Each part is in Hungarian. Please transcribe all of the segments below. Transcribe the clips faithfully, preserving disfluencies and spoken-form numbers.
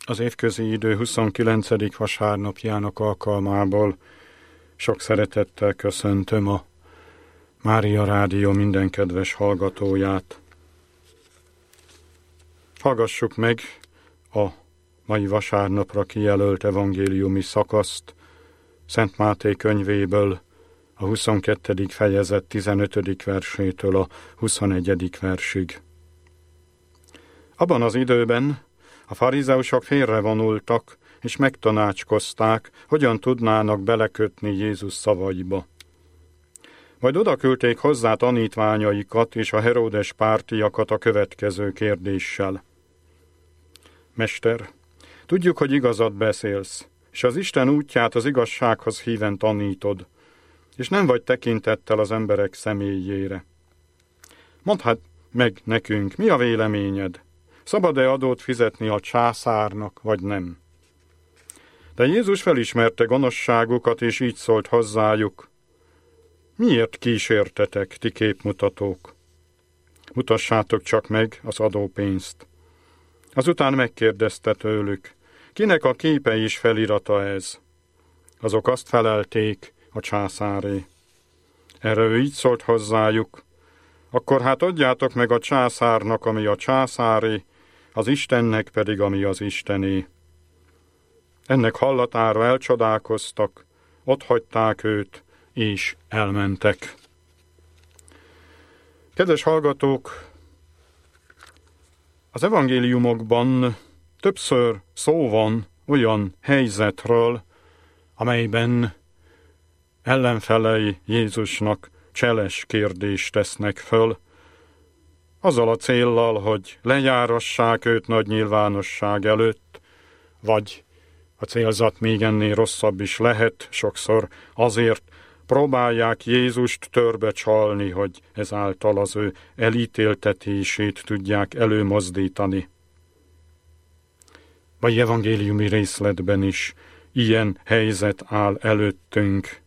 Az évközi idő huszonkilencedik vasárnapjának alkalmából sok szeretettel köszöntöm a Mária Rádió minden kedves hallgatóját. Hallgassuk meg a mai vasárnapra kijelölt evangéliumi szakaszt Szent Máté könyvéből, a huszonkettedik fejezet tizenötödik versétől a huszonegyedik versig. Abban az időben a farizeusok félrevonultak, és megtanácskozták, hogyan tudnának belekötni Jézus szavaiba. Majd odaküldték hozzá tanítványaikat és a Heródes pártiakat a következő kérdéssel. Mester, tudjuk, hogy igazat beszélsz, és az Isten útját az igazsághoz híven tanítod, és nem vagy tekintettel az emberek személyére. Mondd hát meg nekünk, mi a véleményed? Szabad-e adót fizetni a császárnak, vagy nem? De Jézus felismerte gonoszságukat, és így szólt hozzájuk. Miért kísértetek, ti képmutatók? Mutassátok csak meg az adópénzt. Azután megkérdezte tőlük, kinek a képe és felirata ez? Azok azt felelték, a császáré. Erre ő így szólt hozzájuk, akkor hát adjátok meg a császárnak, ami a császáré, az Istennek pedig, ami az Istené. Ennek hallatára elcsodálkoztak, otthagyták őt, és elmentek. Kedves hallgatók, az evangéliumokban többször szó van olyan helyzetről, amelyben ellenfelei Jézusnak cseles kérdést tesznek föl, azzal a céllal, hogy lejárassák őt nagy nyilvánosság előtt, vagy a célzat még ennél rosszabb is lehet, sokszor azért próbálják Jézust törbe csalni, hogy ezáltal az ő elítéltetését tudják előmozdítani. Vagy evangéliumi részletben is ilyen helyzet áll előttünk.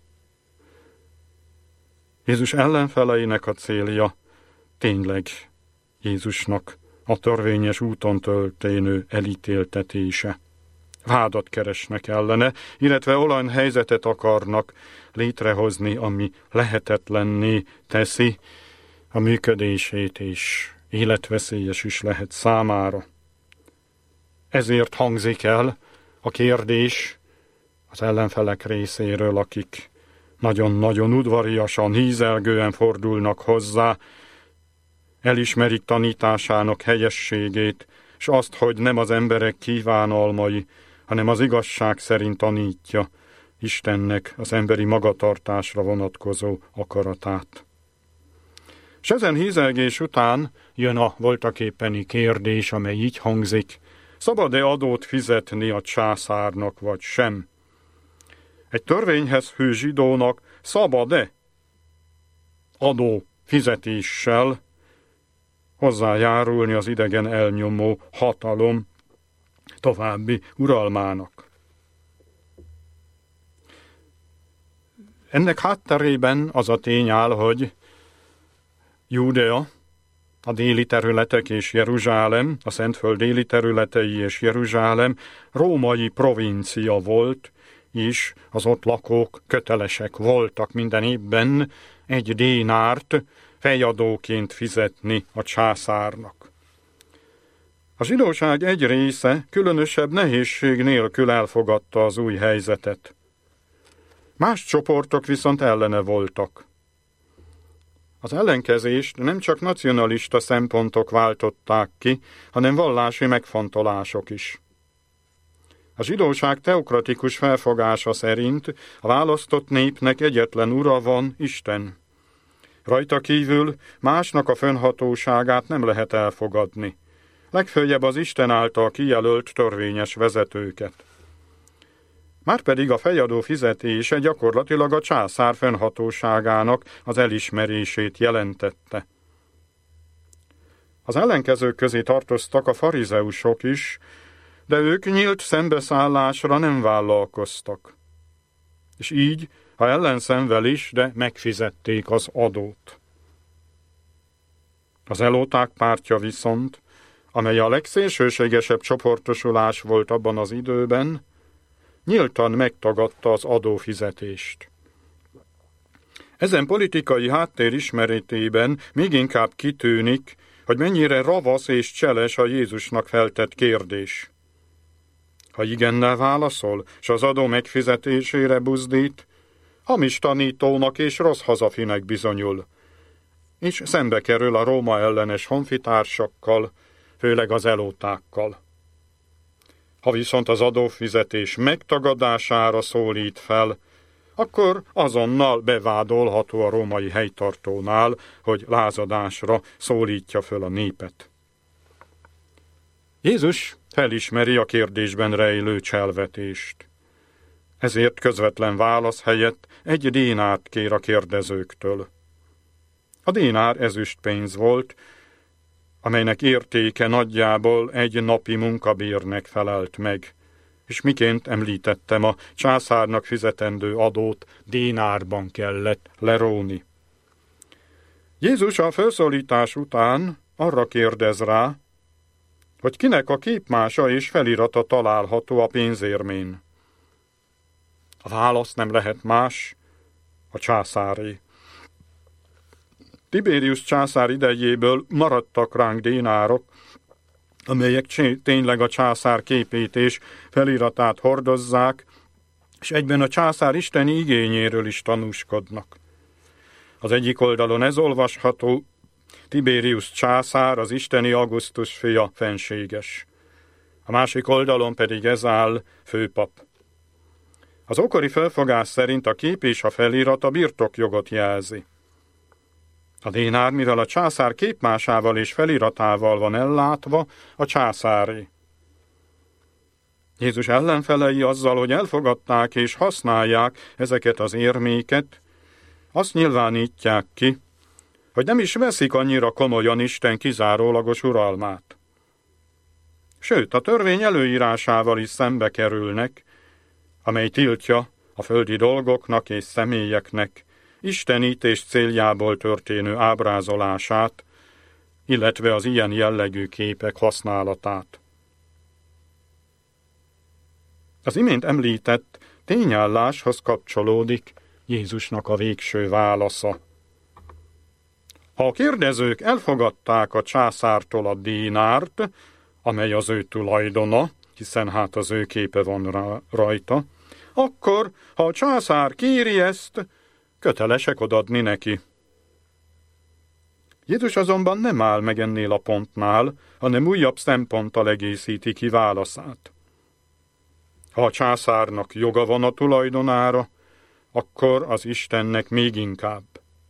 Jézus ellenfeleinek a célja tényleg Jézusnak a törvényes úton történő elítéltetése. Vádat keresnek ellene, illetve olyan helyzetet akarnak létrehozni, ami lehetetlenné teszi a működését, és életveszélyes is lehet számára. Ezért hangzik el a kérdés az ellenfelek részéről, akik nagyon-nagyon udvariasan, hízelgően fordulnak hozzá, elismerik tanításának helyességét, és azt, hogy nem az emberek kívánalmai, hanem az igazság szerint tanítja Istennek az emberi magatartásra vonatkozó akaratát. És ezen hízelgés után jön a voltaképpeni kérdés, amely így hangzik, szabad-e adót fizetni a császárnak, vagy sem? Egy törvényhez hű zsidónak szabad-e adó fizetéssel hozzájárulni az idegen elnyomó hatalom további uralmának? Ennek hátterében az a tény áll, hogy Júdea, a déli területek és Jeruzsálem, a Szentföld déli területei és Jeruzsálem római provincia volt, és az ott lakók kötelesek voltak minden évben egy dénárt fejadóként fizetni a császárnak. A zsidóság egy része különösebb nehézség nélkül elfogadta az új helyzetet. Más csoportok viszont ellene voltak. Az ellenkezést nem csak nacionalista szempontok váltották ki, hanem vallási megfontolások is. A zsidóság teokratikus felfogása szerint a választott népnek egyetlen ura van, Isten. Rajta kívül másnak a fennhatóságát nem lehet elfogadni. Legföljebb az Isten által kijelölt törvényes vezetőket. Márpedig a fejadó fizetése gyakorlatilag a császár fennhatóságának az elismerését jelentette. Az ellenkezők közé tartoztak a farizeusok is, de ők nyílt szembeszállásra nem vállalkoztak. És így, ha ellenszenvel is, de megfizették az adót. Az elóták pártja viszont amely a legszélsőségesebb csoportosulás volt abban az időben, nyíltan megtagadta az adófizetést. Ezen politikai háttér ismeretében még inkább kitűnik, hogy mennyire ravasz és cseles a Jézusnak feltett kérdés. Ha igennel válaszol, s az adó megfizetésére buzdít, hamis tanítónak és rossz hazafinek bizonyul, és szembe kerül a Róma ellenes honfitársakkal, főleg az elótákkal. Ha viszont az adófizetés megtagadására szólít fel, akkor azonnal bevádolható a római helytartónál, hogy lázadásra szólítja föl a népet. Jézus felismeri a kérdésben rejlő cselvetést. Ezért közvetlen válasz helyett egy dénárt kér a kérdezőktől. A dénár ezüstpénz volt, amelynek értéke nagyjából egy napi munkabérnek felelt meg, és miként említettem, a császárnak fizetendő adót dénárban kellett leróni. Jézus a felszólítás után arra kérdez rá, hogy kinek a képmása és felirata található a pénzérmén. A válasz nem lehet más, a császáré. Tiberius császár idejéből maradtak ránk dénárok, amelyek tényleg a császár képét és feliratát hordozzák, és egyben a császár isteni igényéről is tanúskodnak. Az egyik oldalon ez olvasható: Tiberius császár, az isteni Augustus fia, fenséges. A másik oldalon pedig ez áll: főpap. Az ókori felfogás szerint a kép és a felirat a birtokjogot jelzi. A dénár, mivel a császár képmásával és feliratával van ellátva, a császáré. Jézus ellenfelei azzal, hogy elfogadták és használják ezeket az érméket, azt nyilvánítják ki, hogy nem is veszik annyira komolyan Isten kizárólagos uralmát. Sőt, a törvény előírásával is szembe kerülnek, amely tiltja a földi dolgoknak és személyeknek istenítés céljából történő ábrázolását, illetve az ilyen jellegű képek használatát. Az imént említett tényálláshoz kapcsolódik Jézusnak a végső válasza. Ha a kérdezők elfogadták a császártól a dénárt, amely az ő tulajdona, hiszen hát az ő képe van rajta, akkor, ha a császár kéri ezt, kötelesek odadni neki. Jézus azonban nem áll meg ennél a pontnál, hanem újabb szemponttal egészíti ki válaszát. Ha a császárnak joga van a tulajdonára, akkor az Istennek még inkább.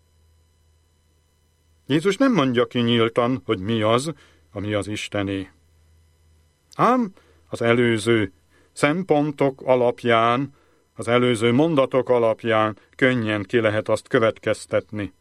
Jézus nem mondja ki nyíltan, hogy mi az, ami az Istené. Ám az előző szempontok alapján, az előző mondatok alapján könnyen ki lehet azt következtetni.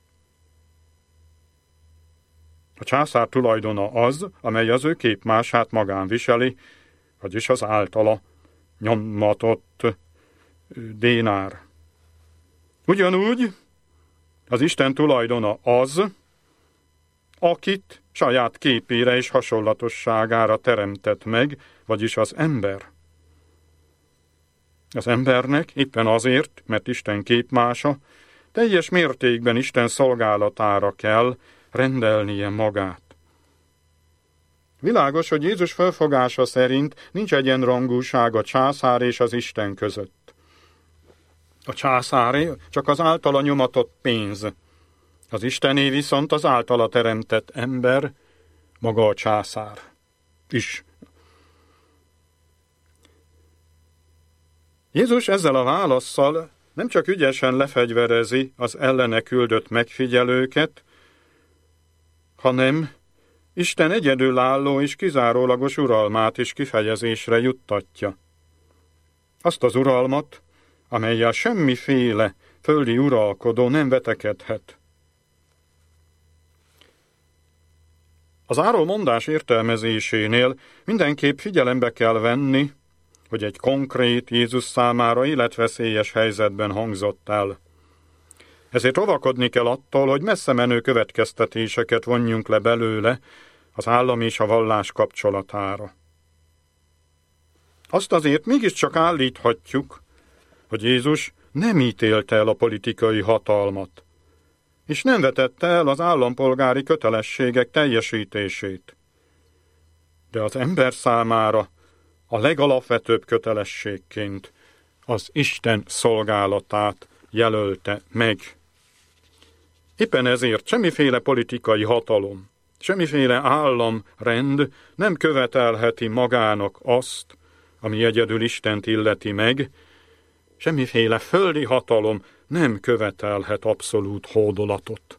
A császár tulajdona az, amely az ő képmását magán viseli, vagyis az általa nyomatott dénár. Ugyanúgy az Isten tulajdona az, akit saját képére és hasonlatosságára teremtett meg, vagyis az ember. Az embernek éppen azért, mert Isten képmása, teljes mértékben Isten szolgálatára kell rendelnie magát. Világos, hogy Jézus felfogása szerint nincs egyenrangúság a császár és az Isten között. A császáré csak az általa nyomatott pénz, az Istené viszont az általa teremtett ember, maga a császár is. Jézus ezzel a válasszal nem csak ügyesen lefegyverezi az ellene küldött megfigyelőket, hanem Isten egyedülálló és kizárólagos uralmát is kifejezésre juttatja. Azt az uralmat, amellyel semmiféle földi uralkodó nem vetekedhet. Az áró mondás értelmezésénél mindenképp figyelembe kell venni, hogy egy konkrét, Jézus számára életveszélyes helyzetben hangzott el. Ezért óvakodni kell attól, hogy messze menő következtetéseket vonjunk le belőle, az állam és a vallás kapcsolatára. Azt azért mégiscsak állíthatjuk, hogy Jézus nem ítélte el a politikai hatalmat, és nem vetette el az állampolgári kötelességek teljesítését. De az ember számára a legalapvetőbb kötelességként az Isten szolgálatát jelölte meg. Éppen ezért semmiféle politikai hatalom, semmiféle államrend nem követelheti magának azt, ami egyedül Istent illeti meg, semmiféle földi hatalom nem követelhet abszolút hódolatot.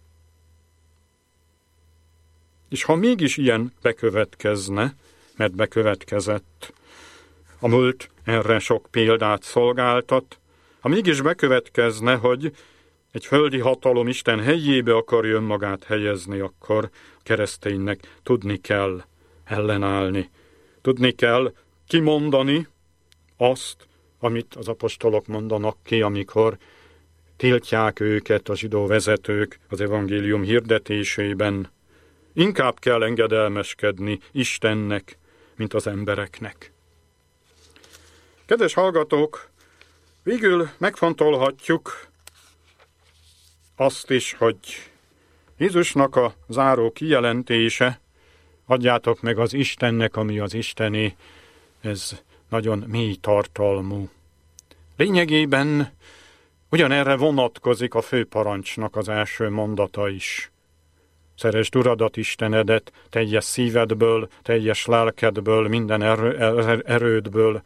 És ha mégis ilyen bekövetkezne, mert bekövetkezett, a múlt erre sok példát szolgáltat, ha mégis bekövetkezne, hogy egy földi hatalom Isten helyébe akarja önmagát helyezni, akkor a kereszténynek tudni kell ellenállni. Tudni kell kimondani azt, amit az apostolok mondanak ki, amikor tiltják őket a zsidó vezetők az evangélium hirdetésében. Inkább kell engedelmeskedni Istennek, mint az embereknek. Kedves hallgatók, végül megfontolhatjuk azt is, hogy Jézusnak a záró kijelentése, adjátok meg az Istennek, ami az Istené, ez nagyon mély tartalmú. Lényegében ugyanerre vonatkozik a főparancsnak az első mondata is. Szeresd Uradat, Istenedet teljes szívedből, teljes lelkedből, minden erő, er, erődből.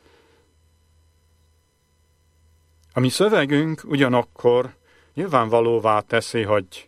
A mi szövegünk ugyanakkor nyilvánvalóvá teszi, hogy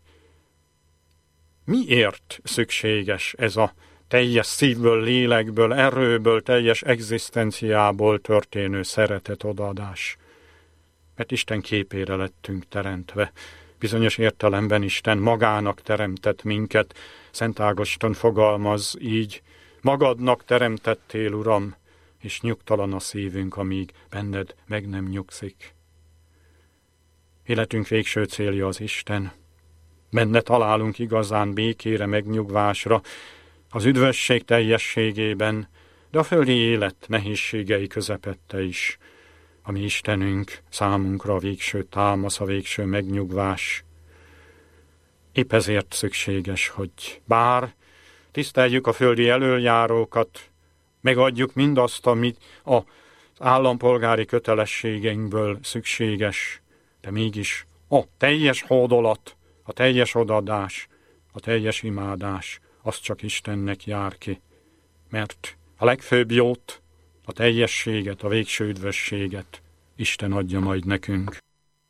miért szükséges ez a teljes szívből, lélekből, erőből, teljes egzisztenciából történő szeretet odaadás. Mert Isten képére lettünk teremtve. Bizonyos értelemben Isten magának teremtett minket. Szent Ágoston fogalmaz így: magadnak teremtettél, Uram, és nyugtalan a szívünk, amíg benned meg nem nyugszik. Életünk végső célja az Isten. Benne találunk igazán békére, megnyugvásra, az üdvösség teljességében, de a földi élet nehézségei közepette is, ami Istenünk számunkra a végső támasz, a végső megnyugvás. Épp ezért szükséges, hogy bár tiszteljük a földi elöljárókat, megadjuk mindazt, amit az állampolgári kötelességeinkből szükséges, de mégis a teljes hódolat, a teljes odadás, a teljes imádás, az csak Istennek jár ki, mert a legfőbb jót, a teljességet, a végső üdvösséget Isten adja majd nekünk.